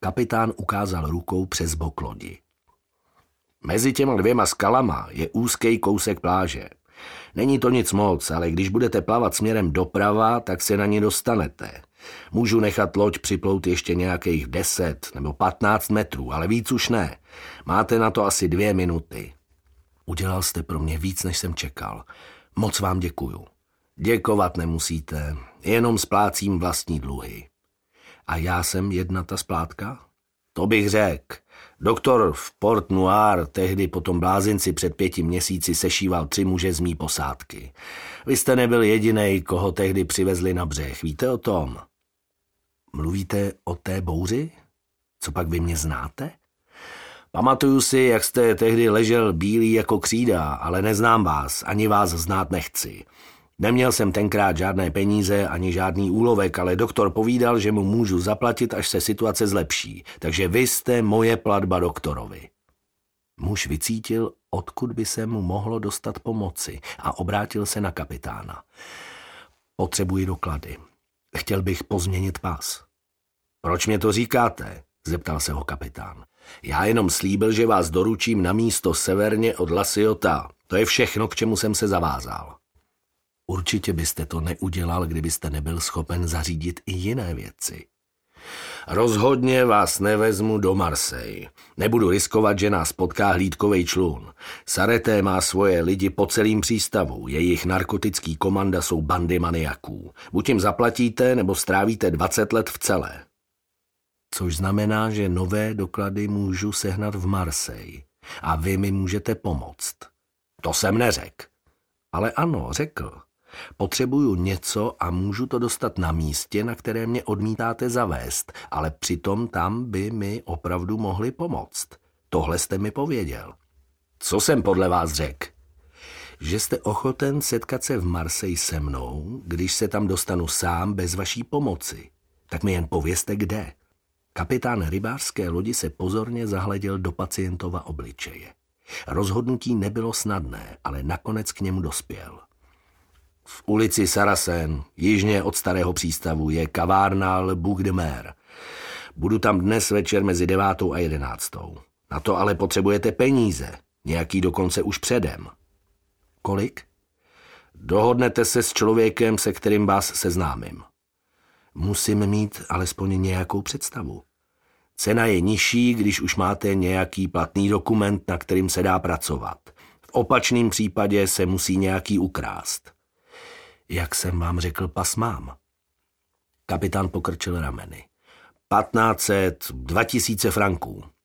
Kapitán ukázal rukou přes bok lodi. Mezi těma 2 skalama je úzký kousek pláže. Není to nic moc, ale když budete plavat směrem doprava, tak se na ní dostanete. Můžu nechat loď připlout ještě nějakých 10 nebo 15 metrů, ale víc už ne. Máte na to asi 2 minuty. Udělal jste pro mě víc, než jsem čekal. Moc vám děkuju. Děkovat nemusíte, jenom splácím vlastní dluhy. A já jsem jedna ta splátka? To bych řekl. Doktor v Port Noir tehdy po tom blázinci před 5 měsíci sešíval 3 muže z mý posádky. Vy jste nebyl jedinej, koho tehdy přivezli na břeh. Víte o tom? Mluvíte o té bouři? Co pak vy mě znáte? Pamatuju si, jak jste tehdy ležel bílý jako křída, ale neznám vás, ani vás znát nechci. Neměl jsem tenkrát žádné peníze ani žádný úlovek, ale doktor povídal, že mu můžu zaplatit, až se situace zlepší. Takže vy jste moje platba doktorovi. Muž vycítil, odkud by se mu mohlo dostat pomoci a obrátil se na kapitána. Potřebuji doklady. Chtěl bych pozměnit pas. Proč mě to říkáte? Zeptal se ho kapitán. Já jenom slíbil, že vás doručím na místo severně od La Ciotat. To je všechno, k čemu jsem se zavázal. Určitě byste to neudělal, kdybyste nebyl schopen zařídit i jiné věci. Rozhodně vás nevezmu do Marseille. Nebudu riskovat, že nás potká hlídkovej člun. Sarete má svoje lidi po celém přístavu. Jejich narkotický komanda jsou bandy maniaků. Buď jim zaplatíte, nebo strávíte 20 let v celé. Což znamená, že nové doklady můžu sehnat v Marseille. A vy mi můžete pomoct. To jsem neřekl. Ale ano, řekl. Potřebuju něco a můžu to dostat na místě, na které mě odmítáte zavést, ale přitom tam by mi opravdu mohli pomoct. Tohle jste mi pověděl. Co jsem podle vás řekl? Že jste ochoten setkat se v Marseille se mnou, když se tam dostanu sám bez vaší pomoci. Tak mi jen povězte, kde. Kapitán rybářské lodi se pozorně zahleděl do pacientova obličeje. Rozhodnutí nebylo snadné, ale nakonec k němu dospěl. V ulici Saracen, jižně od starého přístavu, je kavárna Le Bouc de Mer. Budu tam dnes večer mezi 9 a 11. Na to ale potřebujete peníze, nějaký dokonce už předem. Kolik? Dohodnete se s člověkem, se kterým vás seznámím. Musím mít alespoň nějakou představu. Cena je nižší, když už máte nějaký platný dokument, na kterým se dá pracovat. V opačném případě se musí nějaký ukrást. Jak jsem vám řekl, pas mám. Kapitán pokrčil rameny. 1500, 2000 franků.